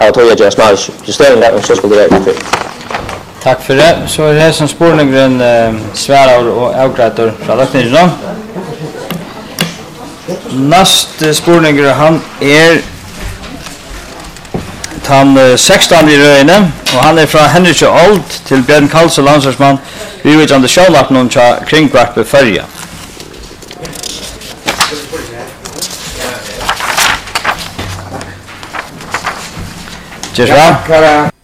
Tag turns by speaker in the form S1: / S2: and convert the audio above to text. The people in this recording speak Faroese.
S1: Jag tror jag gör små justeringar och så skulle det vara.
S2: Tack för det. Så är det som spårningen svärar och avgrätor från lökningen. Nästa spårning han är han 16 i röjnen och han är från Henrik Old till Björn Karlsson landslagsman. Vi vet om det självklart någon kring kvart på förra. Just